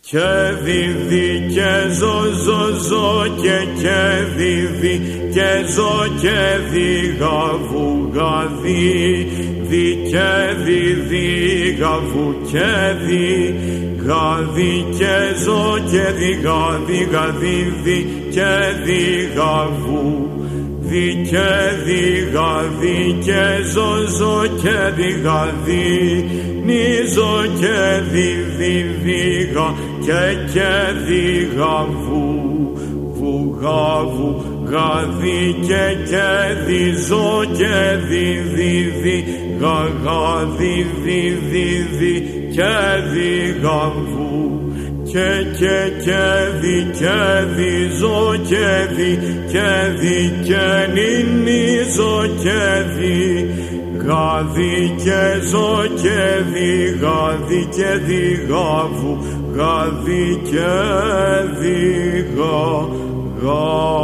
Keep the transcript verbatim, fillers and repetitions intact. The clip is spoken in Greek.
και διδι και ζω ζω ζω και και διδι και ζω και δι γαβου γαδι δι και διδι γαβου και δι γαδι και ζω και δι γαδι γαδι δι και δι γαβου δι και δι γαδι και ζω ζω και δι γαδι νίζω και δι δι δι γα και και δι γαβου βου γαβου γαδι και και δι ζω και δι δι δι γα γα δι δι δι δι και δι γαβου και και και δι και δι ζω και δι και δι και νινίζω και δι γαδι και ζω και δι γαδι και δι γαβου γαδι και δι γα γα